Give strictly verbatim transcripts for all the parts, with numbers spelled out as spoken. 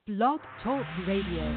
Blog Talk Radio.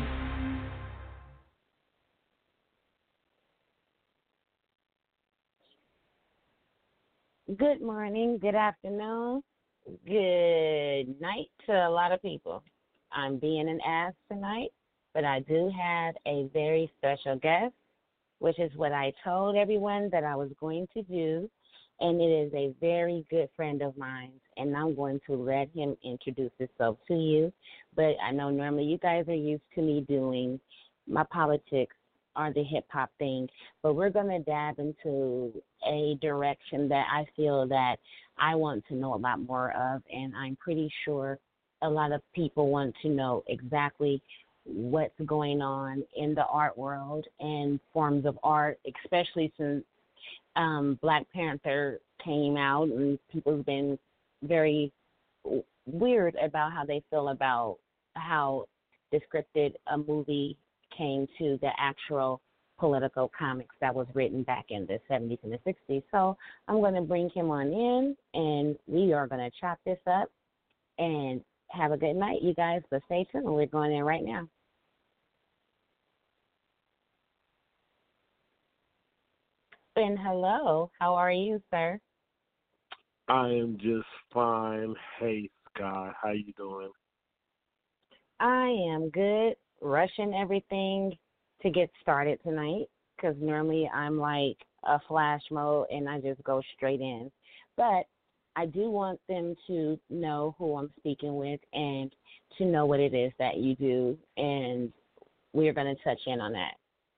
Good morning, good afternoon, good night to a lot of people. I'm being an ass tonight, but I do have a very special guest, which is what I told everyone that I was going to do, and it is a very good friend of mine, and I'm going to let him introduce himself to you. But I know normally you guys are used to me doing my politics or the hip-hop thing, but we're going to dab into a direction that I feel that I want to know a lot more of, and I'm pretty sure a lot of people want to know exactly what's going on in the art world and forms of art, especially since um, Black Panther came out and people's been very weird about how they feel about how descripted a movie came to the actual political comics that was written back in the seventies and the sixties. So I'm going to bring him on in, and we are going to chop this up and have a good night, you guys. But stay tuned. We're going in right now. And hello, how are you, sir? I am just fine. Hey, Scott, how you doing? I am good, rushing everything to get started tonight because normally I'm like a flash mode and I just go straight in. But I do want them to know who I'm speaking with and to know what it is that you do, and we're going to touch in on that.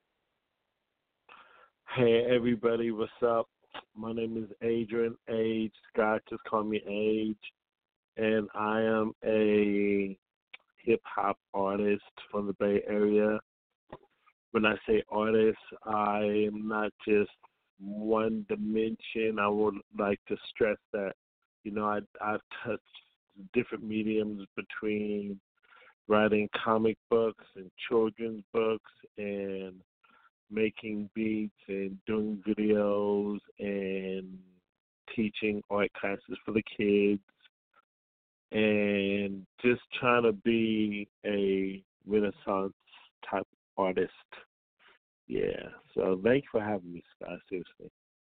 Hey, everybody, what's up? My name is Adrian Age. Scott, just call me Age. And I am a hip-hop artist from the Bay Area. When I say artist, I am not just one dimension. I would like to stress that, you know, I, I've touched different mediums between writing comic books and children's books and making beats and doing videos and teaching art classes for the kids and just trying to be a Renaissance type artist. Yeah. So thank you for having me, Scott, seriously.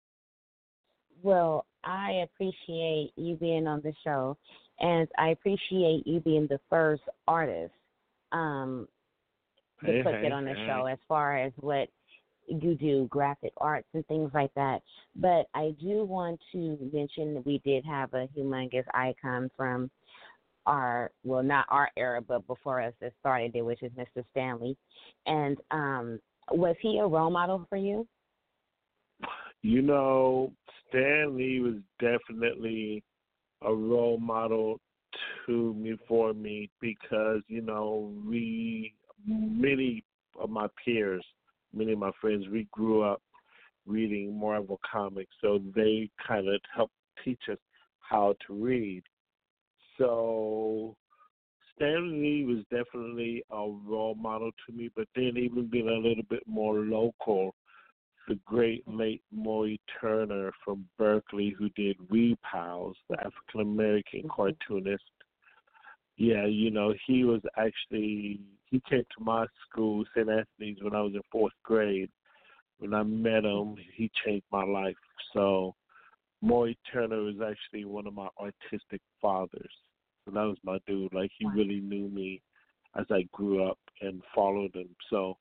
Well, I appreciate you being on the show, and I appreciate you being the first artist um, to hey, put hey, it on the hey. show as far as what you do, graphic arts and things like that. But I do want to mention that we did have a humongous icon from our, well, not our era, but before us that started it, which is Mister Stanley. And um, was he a role model for you? You know, Stan Lee was definitely a role model to me for me because, you know, we, many of my peers, many of my friends, we grew up reading Marvel comics, so they kind of helped teach us how to read. So Stan Lee was definitely a role model to me, but then even being a little bit more local, the great late Maury Turner from Berkeley, who did Wee Pals, the African-American Mm-hmm. cartoonist. Yeah, you know, he was actually, he came to my school, Saint Anthony's, when I was in fourth grade. When I met him, he changed my life. So Maury Turner was actually one of my artistic fathers. So that was my dude. Like, he really knew me as I grew up and followed him. So,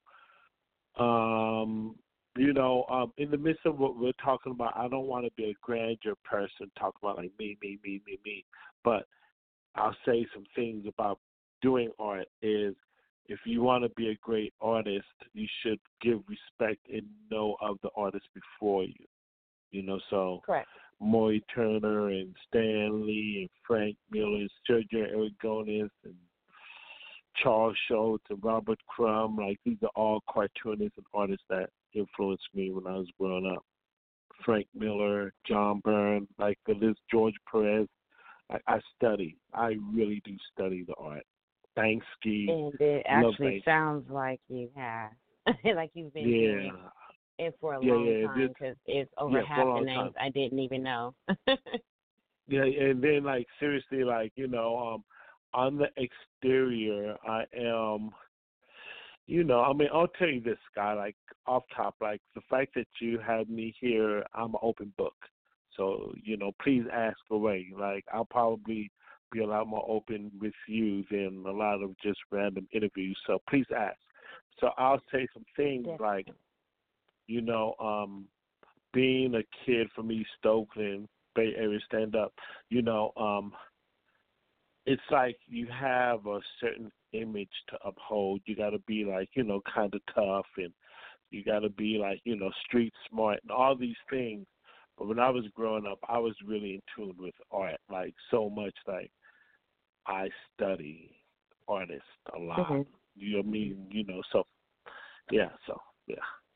um, you know, um, in the midst of what we're talking about, I don't want to be a grandeur person, talk about like me, me, me, me, me. But I'll say some things about doing art is if you want to be a great artist, you should give respect and know of the artist before you. You know, so Correct. Maury Turner and Stan Lee and Frank Miller and Sergio Aragonis and Charles Schultz and Robert Crumb, like these are all cartoonists and artists that influenced me when I was growing up. Frank Miller, John Byrne, like the list, George Perez. I, I study. I really do study the art. Banksy. And it Love actually Banksy. sounds like you have, like you've been Yeah. doing it for a Yeah, long yeah, time this- because it's over yeah, for a half the long names time. I didn't even know. Yeah, and then like seriously, like you know, um, on the exterior, I am, you know, I mean, I'll tell you this, Guy, like off top, like the fact that you had me here, I'm an open book. So, you know, please ask away. Like, I'll probably be a lot more open with you than a lot of just random interviews. So please ask. So I'll say some things like, you know, um, being a kid from East Oakland, Bay Area stand up, you know, um, it's like you have a certain image to uphold. You got to be like, you know, kind of tough, and you got to be like, you know, street smart and all these things. But when I was growing up, I was really in tune with art, like so much. Like I study artists a lot. Mm-hmm. You know what I mean? You know, so yeah, so yeah.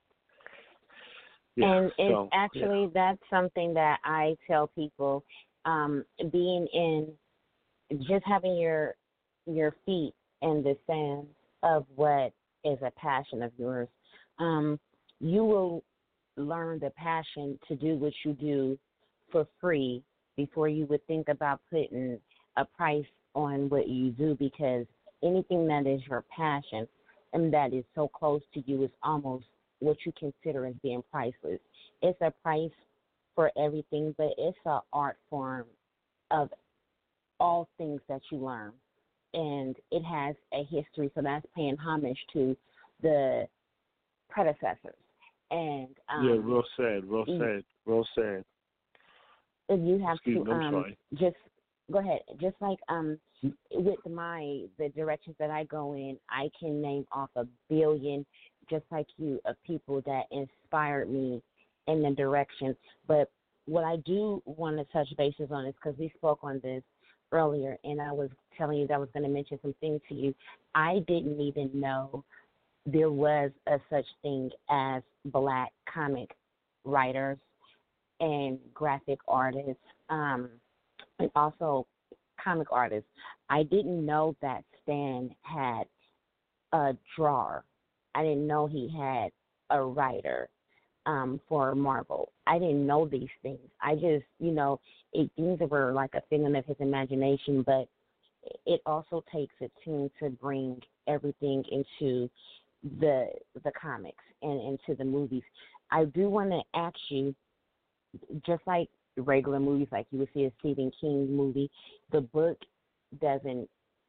Yeah, and it's so, actually yeah. that's something that I tell people. Um, being in, just having your your feet in the sand of what is a passion of yours, um, you will learn the passion to do what you do for free before you would think about putting a price on what you do, because anything that is your passion and that is so close to you is almost what you consider as being priceless. It's a price for everything, but it's an art form of all things that you learn. And it has a history, so that's paying homage to the predecessors. And um, yeah, real sad, real sad, real sad. you have Excuse to me, I'm um, sorry. just go ahead. Just like um, with my the directions that I go in, I can name off a billion, just like you, of people that inspired me in the direction. But what I do want to touch bases on is because we spoke on this earlier, and I was telling you that I was going to mention some things to you. I didn't even know there was a such thing as black comic writers and graphic artists, um, and also comic artists. I didn't know that Stan had a drawer. I didn't know he had a writer um, for Marvel. I didn't know these things. I just, you know, it, things that were like a figment of his imagination, but it also takes a team to bring everything into the the comics and into the movies. I do want to ask you, just like regular movies, like you would see a Stephen King movie, the book doesn't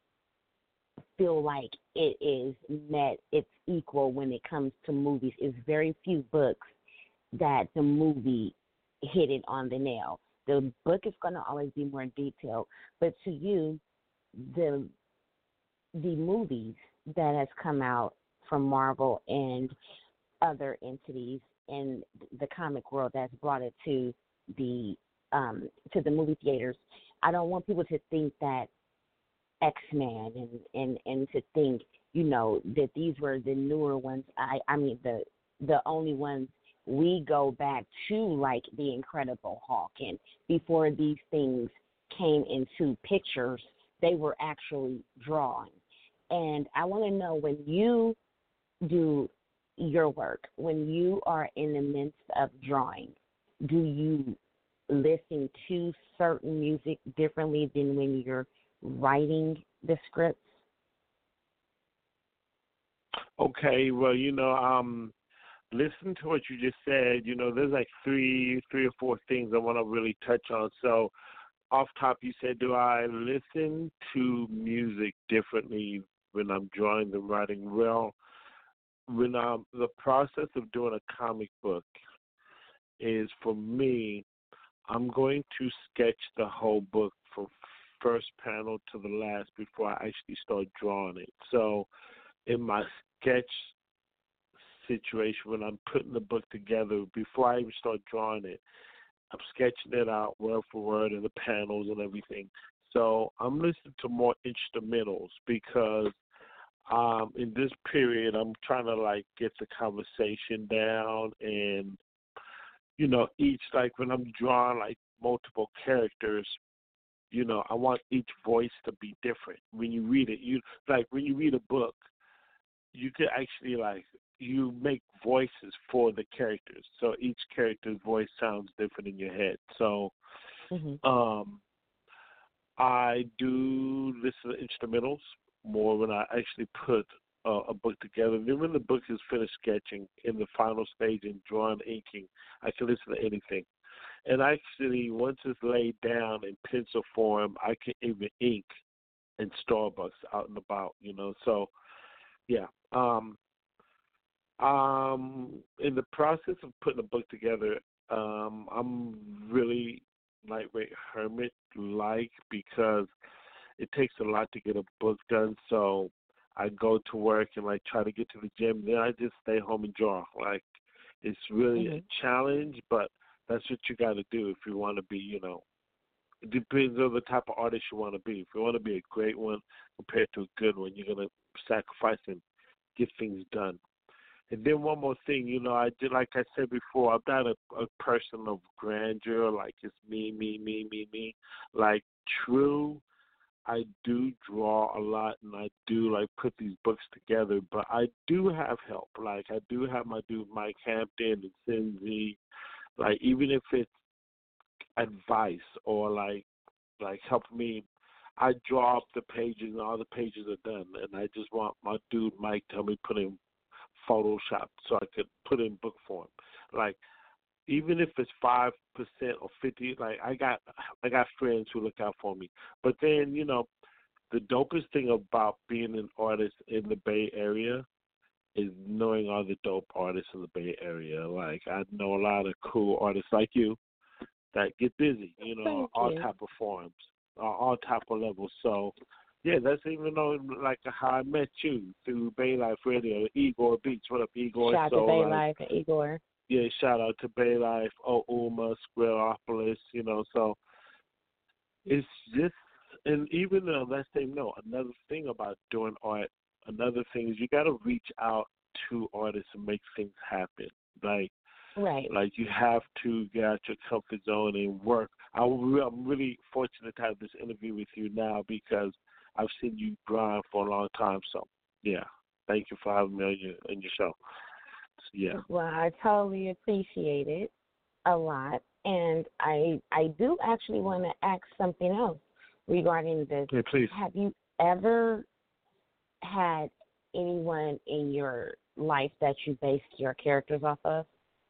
feel like it is met its equal when it comes to movies. It's very few books that the movie hit it on the nail. The book is going to always be more detailed, but to you, the the movies that has come out from Marvel and other entities in the comic world that's brought it to the um, to the movie theaters. I don't want people to think that X-Men and, and, and to think, you know, that these were the newer ones. I, I mean, the the only ones we go back to, like the Incredible Hulk. And before these things came into pictures, they were actually drawn. And I want to know, when you do your work, when you are in the midst of drawing, do you listen to certain music differently than when you're writing the scripts? Okay, well, you know, um, listen to what you just said. You know, there's like three, three or four things I want to really touch on. So, off top, you said, do I listen to music differently when I'm drawing than writing? Well, when I'm the process of doing a comic book is, for me, I'm going to sketch the whole book from first panel to the last before I actually start drawing it. So in my sketch situation, when I'm putting the book together, before I even start drawing it, I'm sketching it out word for word in the panels and everything. So I'm listening to more instrumentals because um, in this period, I'm trying to like get the conversation down, and you know, each, like when I'm drawing like multiple characters, you know, I want each voice to be different. When you read it, you like when you read a book, you could actually like you make voices for the characters, so each character's voice sounds different in your head. So, mm-hmm. um, I do listen to instrumentals more when I actually put uh, a book together. And then when the book is finished sketching in the final stage and drawing, inking, I can listen to anything. And actually, once it's laid down in pencil form, I can even ink in Starbucks out and about, you know. So, yeah. Um, um, in the process of putting a book together, um, I'm really lightweight hermit like because it takes a lot to get a book done. So I go to work and like try to get to the gym. Then I just stay home and draw. Like it's really Mhm. a challenge, but that's what you got to do if you want to be, you know. It depends on the type of artist you want to be. If you want to be a great one compared to a good one, you're gonna sacrifice and get things done. And then one more thing, you know, I did like I said before, I'm not a, a person of grandeur, like it's me, me, me, me, me. Like true, I do draw a lot and I do like put these books together, but I do have help. Like I do have my dude Mike Hampton and Cindy. Like even if it's advice or like like help me. I draw up the pages and all the pages are done, and I just want my dude Mike to help me put in Photoshop so I could put in book form. Like even if it's five percent or fifty, like I got I got friends who look out for me. But then you know the dopest thing about being an artist in the Bay Area is knowing all the dope artists in the Bay Area. Like I know a lot of cool artists like you that get busy, you know, Thank all you. type of forms, uh, all type of levels. So, yeah, that's even though like how I met you through Bay Life Radio, Igor Beats. What up, Igor? Shout out to So Bay like, Life and Igor. yeah, shout out to Bay Life, oh Uma, Squareopolis, you know. So it's just, and even though let's say no, another thing about doing art, another thing is you got to reach out to artists and make things happen. Like Right. like you have to get out your comfort zone and work. I, I'm really fortunate to have this interview with you now because I've seen you grind for a long time. So yeah, thank you for having me on your on your show. Yeah. Well, I totally appreciate it a lot, and I I do actually want to ask something else regarding this. Yeah, please. Have you ever had anyone in your life that you based your characters off of?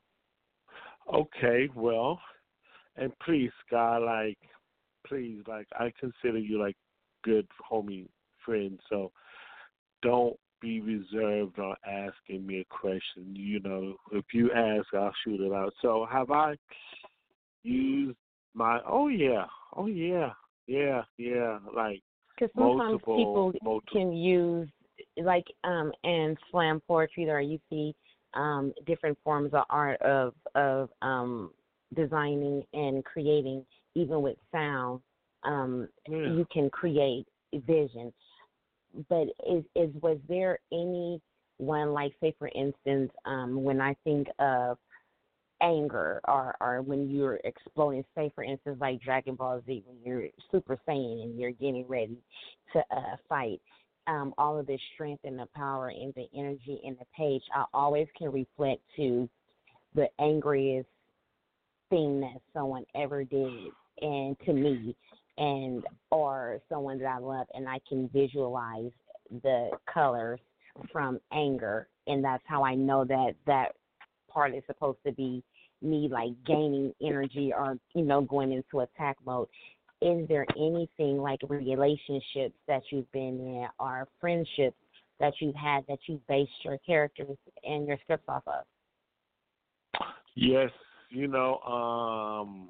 Okay, well, and please, God, like, please, like, I consider you like good homie friend. So don't be reserved on asking me a question. You know, if you ask, I'll shoot it out. So have I used my? Oh yeah, oh yeah, yeah, yeah. Like Because sometimes multiple, people multiple. can use, like, um, in slam poetry, or you see um, different forms of art of of um, designing and creating, even with sound. Um, Yeah. you can create vision. But is is was there any one, like, say for instance, um, when I think of anger, or or when you're exploding, say for instance like Dragon Ball Z, when you're Super Saiyan and you're getting ready to uh, fight, um, all of this strength and the power and the energy in the page, I always can reflect to the angriest thing that someone ever did, and to me, and or someone that I love, and I can visualize the colors from anger, and that's how I know that that part is supposed to be me, like gaining energy, or you know going into attack mode. Is there anything like relationships that you've been in, or friendships that you've had, that you based your characters and your scripts off of? Yes, you know, um,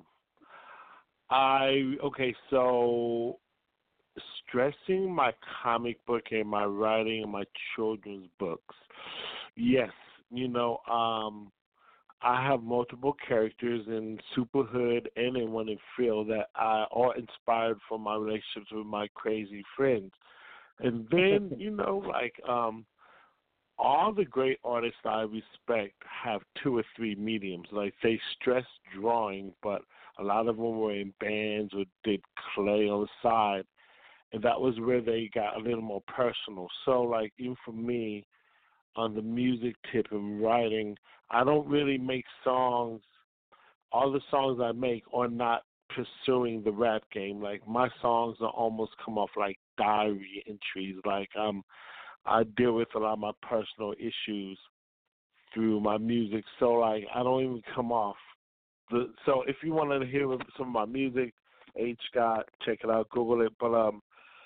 I okay. So stressing my comic book and my writing and my children's books. Yes, you know, um, I have multiple characters in Superhood and in One in Phil that are all inspired from my relationships with my crazy friends. And then, you know, like um all the great artists I respect have two or three mediums. Like they stress drawing, but a lot of them were in bands or did clay on the side, and that was where they got a little more personal. So, like even for me, on the music tip and writing, I don't really make songs. All the songs I make are not pursuing the rap game. Like my songs are almost come off like diary entries. Like um, I deal with a lot of my personal issues through my music. So like I don't even come off the. So if you want to hear some of my music, H Scott, check it out, Google it. But um,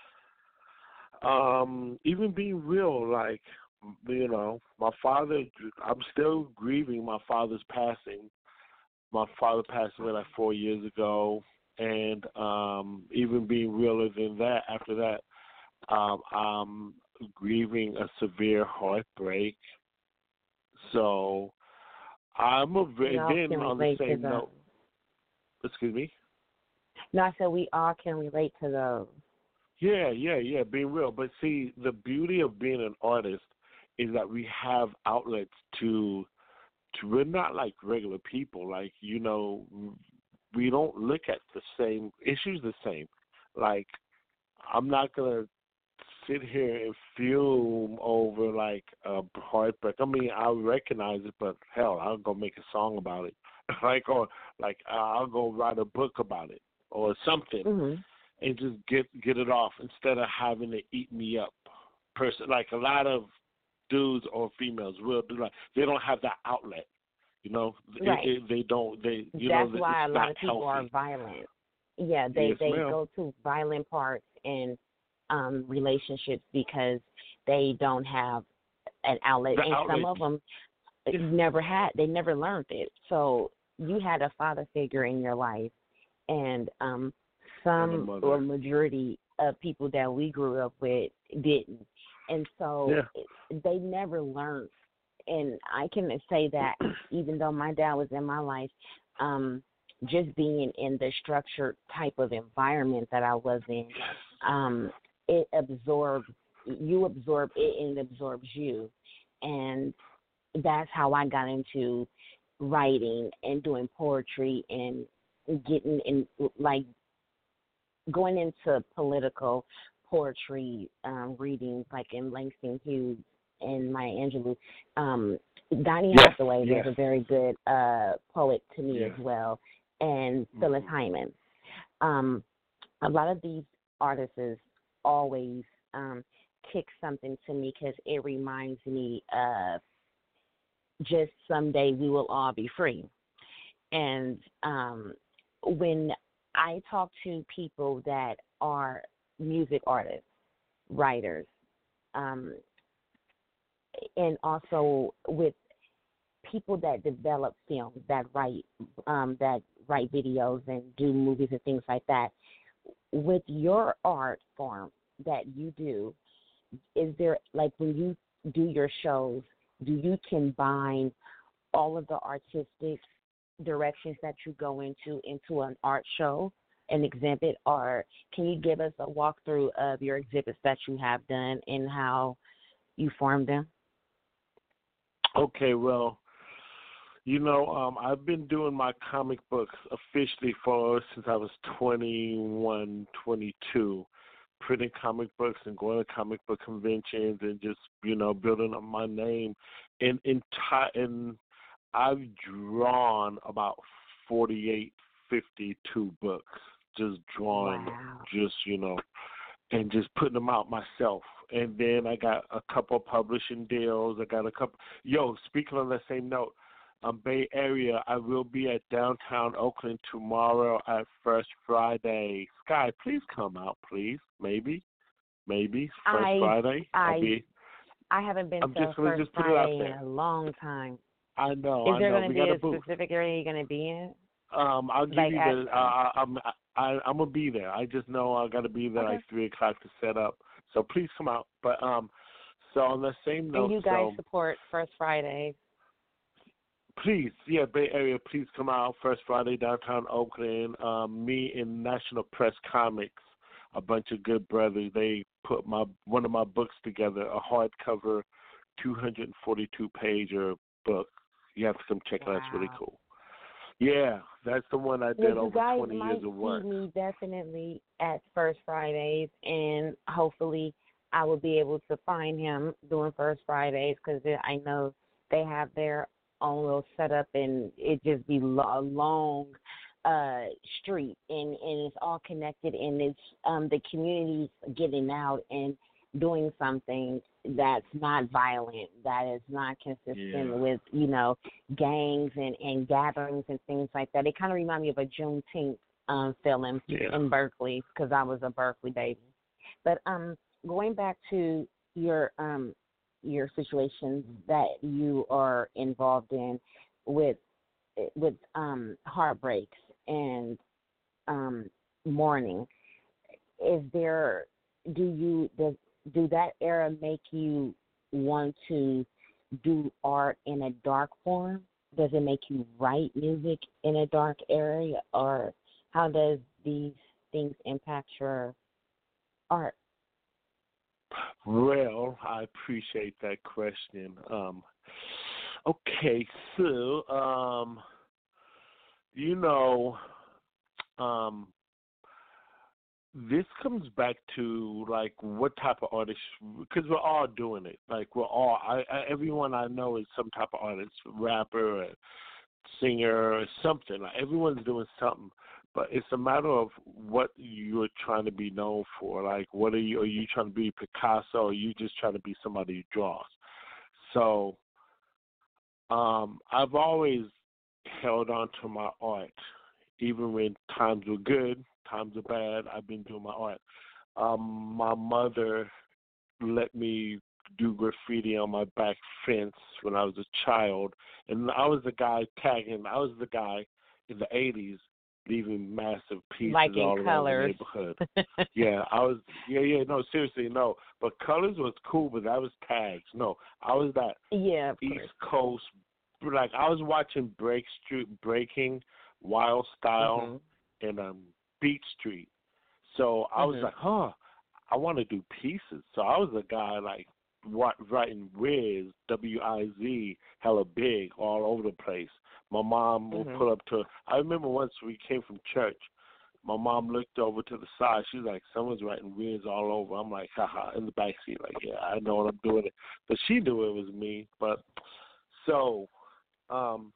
um, even being real, like you know, my father. I'm still grieving my father's passing. My father passed away like four years ago, and um, even being realer than that, after that, um, I'm grieving a severe heartbreak. So I'm a We very all then can on the relate to same those. note. Excuse me. No, I said we all can relate to those. Yeah, yeah, yeah. Being real, but see, the beauty of being an artist is that we have outlets to. to we're not like regular people. Like you know, we don't look at the same issues the same. Like I'm not gonna sit here and fume over like a heartbreak. I mean, I recognize it, but hell, I'll go make a song about it, like or like I'll go write a book about it or something, Mhm. and just get get it off instead of having it eat me up. Person, like a lot of dudes or females will do like they don't have that outlet. You know, Right. it, it, they don't. They you That's know why a it's lot not of people healthy. are violent. Yeah, they Yes, they ma'am. go to violent parts in um, relationships because they don't have an outlet, The and some outlet. of them Yeah. never had. They never learned it. So you had a father figure in your life, and um, And a some mother. or majority of people that we grew up with didn't, and so Yeah. they never learned. And I can say that even though my dad was in my life, um, just being in the structured type of environment that I was in, um, it absorbs you absorb it and it absorbs you, and that's how I got into writing and doing poetry and getting in like going into political poetry um, readings like in Langston Hughes and Maya Angelou. Um, Donny Yes, Hathaway was yes. a very good uh, poet to me Yes. as well, and Mm-hmm. Phyllis Hyman. Um, a lot of these artists always um, kick something to me because it reminds me of just someday we will all be free. And um, when I talk to people that are music artists, writers, um, and also with people that develop films, that write, um, that write videos and do movies and things like that, with your art form that you do, is there like when you do your shows, do you combine all of the artistic directions that you go into into an art show, an exhibit, or can you give us a walkthrough of your exhibits that you have done and how you formed them? Okay, well, you know, um, I've been doing my comic books officially for since I was twenty-one, twenty-two, printing comic books and going to comic book conventions and just, you know, building up my name. And in ti- and I've drawn about forty-eight, fifty-two books, just drawing, Wow. just, you know, and just putting them out myself. And then I got a couple publishing deals. I got a couple. Yo, speaking on that same note, um, Bay Area, I will be at downtown Oakland tomorrow at First Friday. Sky, please come out, please. Maybe, maybe First I, Friday. I, I'll be. I haven't been I'm to just gonna First just put it out Friday in there. a long time. I know, Is I there know. going to We be got a a booth. specific area you're going to be in? Um, I'll give Like you at, the. Uh, I, I'm I, I'm gonna be there. I just know I got to be there okay. like three o'clock to set up. So please come out. But um, so on the same note, And you guys so support First Friday. please, yeah, Bay Area, please come out First Friday downtown Oakland. Um, me and National Press Comics, a bunch of good brothers. They put my one of my books together, a hardcover, two hundred forty-two pager book. You have to come check it out. It's really Wow. cool. Yeah, that's the one I Well, did you over guys twenty might years of work. see me definitely at First Fridays, and hopefully I will be able to find him doing First Fridays because I know they have their own little setup, and it just be lo- a long uh, street, and, and it's all connected, and it's um, the community's getting out and doing something that's not violent, that is not consistent Yeah. with, you know, gangs and, and gatherings and things like that. It kind of reminds me of a Juneteenth um, feeling Yeah. in Berkeley, because I was a Berkeley baby. But um, going back to your um, your situations that you are involved in with with um, heartbreaks and um, mourning, is there do you does do that era make you want to do art in a dark form? Does it make you write music in a dark area, or how does these things impact your art? Well, I appreciate that question. Um, okay, so um, you know, um, this comes back to like what type of artist, because we're all doing it. Like we're all, I, I, everyone I know is some type of artist, rapper, or singer, or something. Like everyone's doing something, but it's a matter of what you're trying to be known for. Like, what are you? Are you trying to be Picasso, or are you just trying to be somebody who draws? So, um, I've always held on to my art, even when times were good. Times are bad. I've been doing my art. Um, my mother let me do graffiti on my back fence when I was a child, and I was the guy tagging. I was the guy in the eighties leaving massive pieces Like in all around Colors. the neighborhood. Yeah, I was. Yeah, yeah. No, seriously, no. But Colors was cool, but that was tags. No, I was that Yeah, of East course. Coast. Like I was watching Break Street, Breaking, Wild Style, Mhm. and um. Beat Street. So I was Mhm. like, huh, I want to do pieces. So I was a guy like what, writing Wiz, W I Z, hella big, all over the place. My mom would Mhm. pull up to, I remember once we came from church, my mom looked over to the side. She's like, someone's writing Wiz all over. I'm like, haha, in the back seat, like, yeah, I know what I'm doing. It. But she knew it was me. But so um,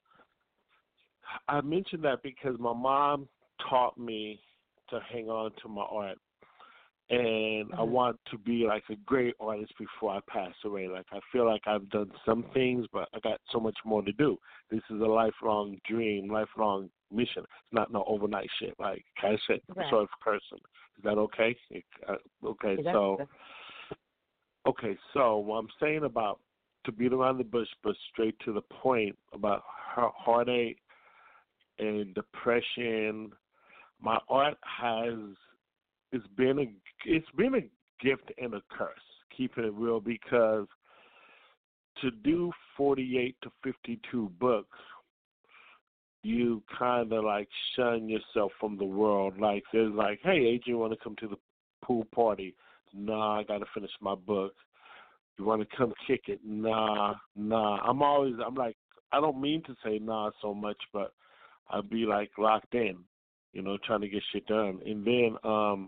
I mentioned that because my mom taught me to hang on to my art, and Mhm. I want to be like a great artist before I pass away. Like I feel like I've done some things, but I got so much more to do. This is a lifelong dream, lifelong mission. It's not no overnight shit. Like I said, Right. sort of person. Is that okay? Uh, okay, That's so the- okay, so what I'm saying about to beat around the bush, but straight to the point about her heartache and depression. My art has it's been a it's been a gift and a curse, keeping it real, because to do forty-eight to fifty-two books, you kind of like shun yourself from the world. Like there's like, hey, Adrian, want to come to the pool party? Nah, I got to finish my book. You want to come kick it? Nah, nah. I'm always I'm like I don't mean to say nah so much, but I'd be like locked in, you know, trying to get shit done. And then, um,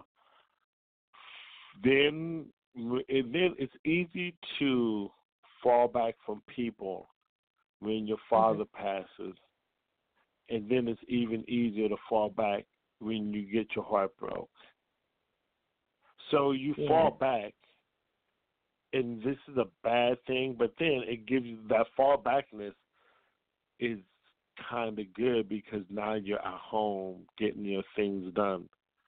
then, and then it's easy to fall back from people when your father Mhm. passes, and then it's even easier to fall back when you get your heart broke. So you Yeah. fall back, and this is a bad thing, but then it gives you that fall backness is kind of good because now you're at home getting your things done.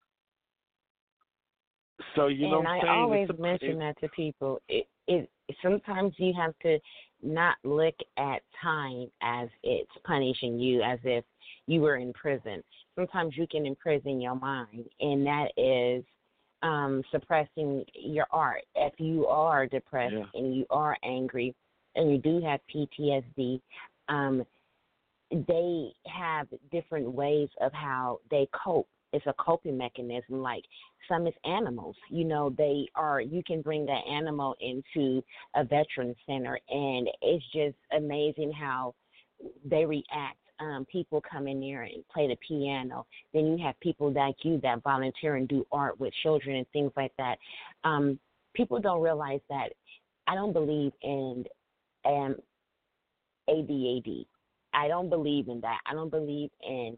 So you know And what I'm I saying? always It's a, mention it, that to people. It, it sometimes you have to not look at time as it's punishing you, as if you were in prison. Sometimes you can imprison your mind, and that is um, suppressing your art. If you are depressed yeah, and you are angry and you do have P T S D, um, they have different ways of how they cope. It's a coping mechanism. Like some is animals. You know, they are. You can bring that animal into a veteran center, and it's just amazing how they react. Um, people come in there and play the piano. Then you have people like you that volunteer and do art with children and things like that. Um, people don't realize that I don't believe in um, A D A D. I don't believe in that. I don't believe in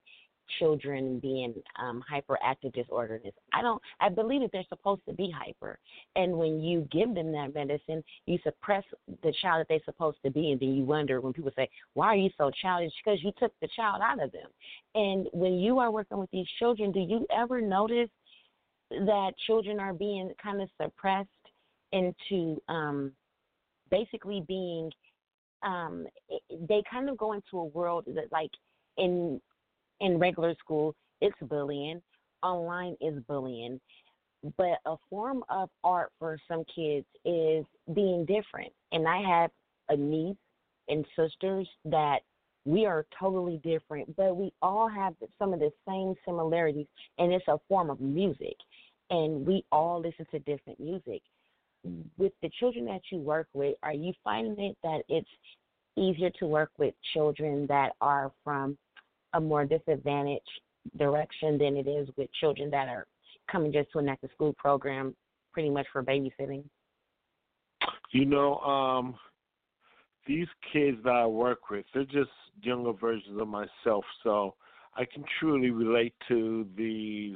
children being um, hyperactive disorders. I don't. I believe that they're supposed to be hyper, and when you give them that medicine, you suppress the child that they're supposed to be, and then you wonder when people say, "Why are you so childish?" Because you took the child out of them. And when you are working with these children, do you ever notice that children are being kind of suppressed into um, basically being? Um, they kind of go into a world that, like, in in regular school, it's bullying. Online is bullying. But a form of art for some kids is being different. And I have a niece and sisters that we are totally different, but we all have some of the same similarities, and it's a form of music. And we all listen to different music. With the children that you work with, are you finding it that it's easier to work with children that are from a more disadvantaged direction than it is with children that are coming just to an after school program pretty much for babysitting? You know, um, these kids that I work with, they're just younger versions of myself, so I can truly relate to these.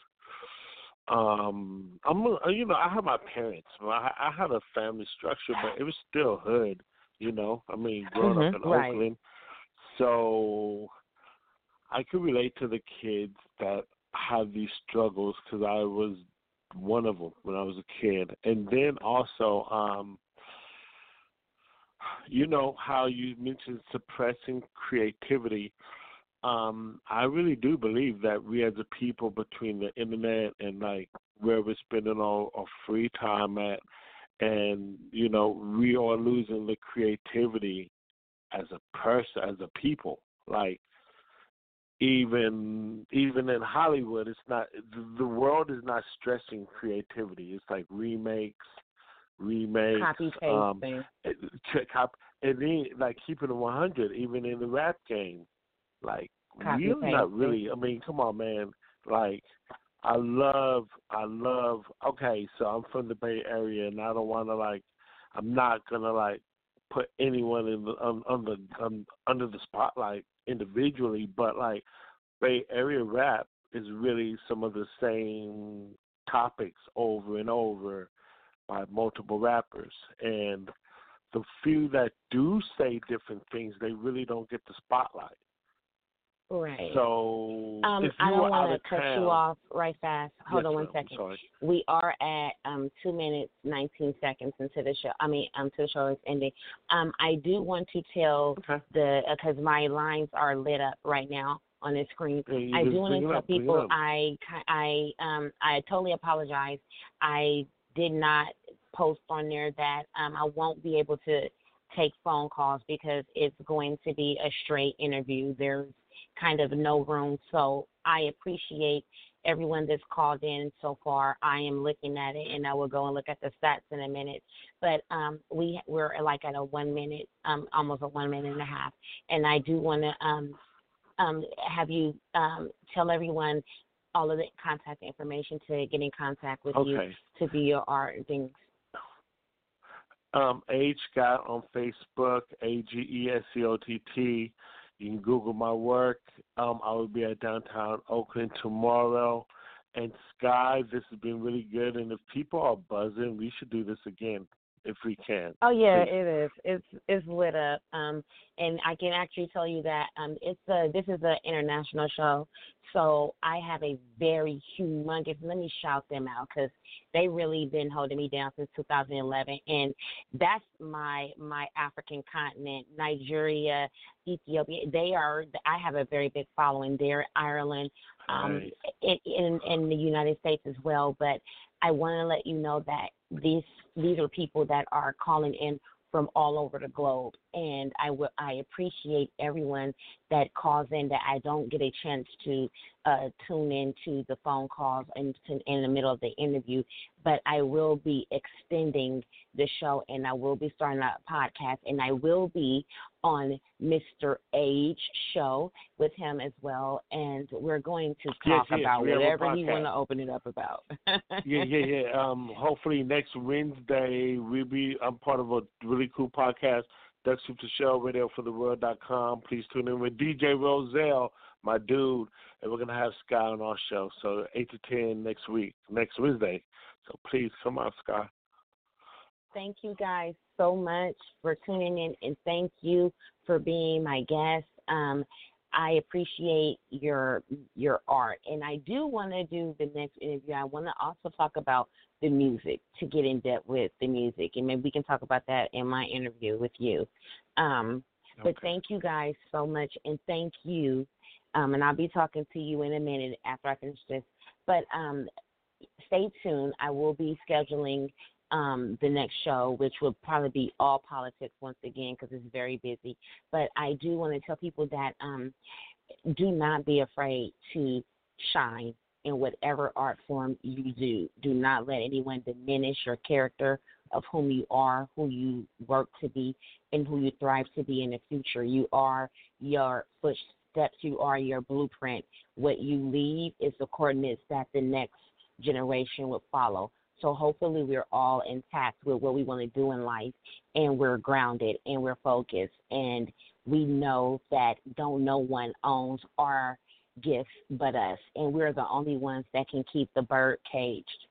Um, I'm, a, you know, I have my parents. I, I had a family structure, but it was still hood. You know, I mean, growing mm-hmm, up in right. Oakland, so I could relate to the kids that have these struggles because I was one of them when I was a kid. And then also, um, you know, how you mentioned suppressing creativity. Um, I really do believe that we as a people, between the internet and like where we're spending our, our free time at, and you know, we are losing the creativity as a person, as a people. Like even even in Hollywood, it's not, the world is not stressing creativity. It's like remakes, remakes, copy um, pasting, and then like keeping it one hundred, even in the rap game. Like, copy we're not pasting. really, I mean, come on, man. Like, I love, I love, okay, so I'm from the Bay Area, and I don't want to, like, I'm not going to, like, put anyone in the, um, under, um, under the spotlight individually, but, like, Bay Area rap is really some of the same topics over and over by multiple rappers. And the few that do say different things, they really don't get the spotlight. Right. So um, if you I don't want to cut town, you off right fast. Hold yes, on one ma'am, second. sorry. We are at um, two minutes, nineteen seconds into the show. I mean, um, to the show is ending. Um, I do want to tell Okay. the, because uh, my lines are lit up right now on the screen. Yeah, I do want to tell up, people I, I, um, I totally apologize. I did not post on there that um, I won't be able to take phone calls because it's going to be a straight interview. There's kind of no room. So I appreciate everyone that's called in so far. I am looking at it, and I will go and look at the stats in a minute. But um, we, we're like at a one minute, um, almost a one minute and a half. And I do want to um, um, have you um, tell everyone all of the contact information to get in contact with okay. you to be your art and things. Um, H Scott on Facebook, A G E S C O T T. You can Google my work. Um, I will be at downtown Oakland tomorrow. And Sky, this has been really good. And if people are buzzing, we should do this again if we can. Oh yeah, Please. it is. It's it's lit up. Um, and I can actually tell you that um, it's a this is an international show, so I have a very humongous. Let me shout them out because they really been holding me down since two thousand eleven, and that's my my African continent, Nigeria, Ethiopia. They are. I have a very big following there, Ireland, um, Right. in, in in the United States as well. But I want to let you know that these these are people that are calling in from all over the globe, and I, w- I appreciate everyone that calls in that I don't get a chance to uh, tune into the phone calls in, in the middle of the interview, but I will be extending the show, and I will be starting a podcast, and I will be on Mister Age show with him as well, and we're going to talk yes, yes, about whatever he want podcast. to open it up about. yeah, yeah, yeah. Um, hopefully next Wednesday we'll be. I'm part of a really cool podcast, Duck Soup to Show, radio for the world dot com. Please tune in with D J Roselle, my dude, and we're gonna have Sky on our show. So eight to ten next week, next Wednesday. So please come out, Sky. Thank you guys so much for tuning in, and thank you for being my guest. Um, I appreciate your your art, and I do want to do the next interview. I want to also talk about the music, to get in depth with the music, and maybe we can talk about that in my interview with you. Um, Okay. But thank you guys so much, and thank you. Um, and I'll be talking to you in a minute after I finish this. But um, stay tuned. I will be scheduling um, the next show, which will probably be all politics once again because it's very busy. But I do want to tell people that um, do not be afraid to shine in whatever art form you do. Do not let anyone diminish your character of whom you are, who you work to be, and who you thrive to be in the future. You are your footsteps. You are your blueprint. What you leave is the coordinates that the next generation will follow. So hopefully we're all intact with what we want to do in life, and we're grounded, and we're focused, and we know that don't no one owns our gifts but us, and we're the only ones that can keep the bird caged.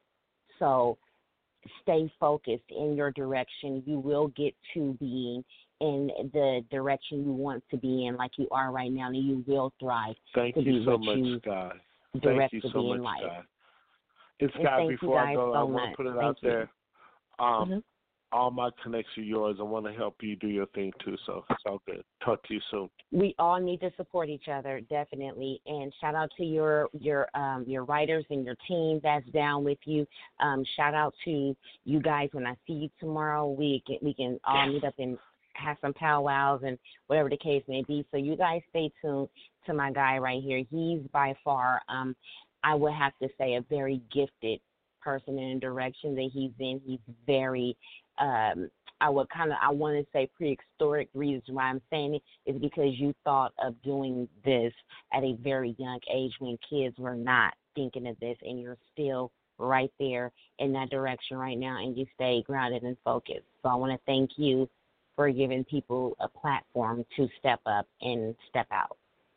So stay focused in your direction. You will get to being in the direction you want to be in, like you are right now, and you will thrive. Thank to you be so what much, you Sky. direct Thank you to so be much, in life. Sky. And And Sky, thank you before I guys go, so I want much. to put it Thank out you. there. Um, Mm-hmm. All my connects are yours. I want to help you do your thing too. So it's all good. Talk to you soon. We all need to support each other, definitely. And shout out to your your um, your writers and your team that's down with you. Um, shout out to you guys. When I see you tomorrow, we can we can all meet up and have some powwows and whatever the case may be. So you guys stay tuned to my guy right here. He's by far, um, I would have to say, a very gifted person in the direction that he's in. He's very um, I would kind of, I want to say prehistoric. The reason why I'm saying it is because you thought of doing this at a very young age when kids were not thinking of this, and you're still right there in that direction right now, and you stay grounded and focused. So I want to thank you for giving people a platform to step up and step out.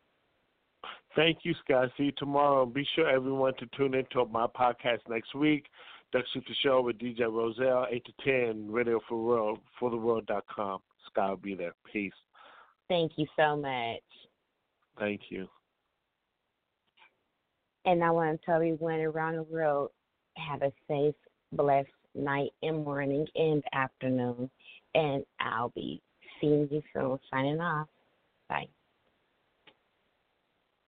Thank you, Scott. See you tomorrow. Be sure everyone to tune in to my podcast next week. Duck Shoot the Show with D J Roselle, eight to ten, radio for world, for the world dot com. Scott will be there. Peace. Thank you so much. Thank you. And I want to tell everyone around the world, have a safe, blessed night and morning and afternoon. And I'll be seeing you soon. Signing off. Bye.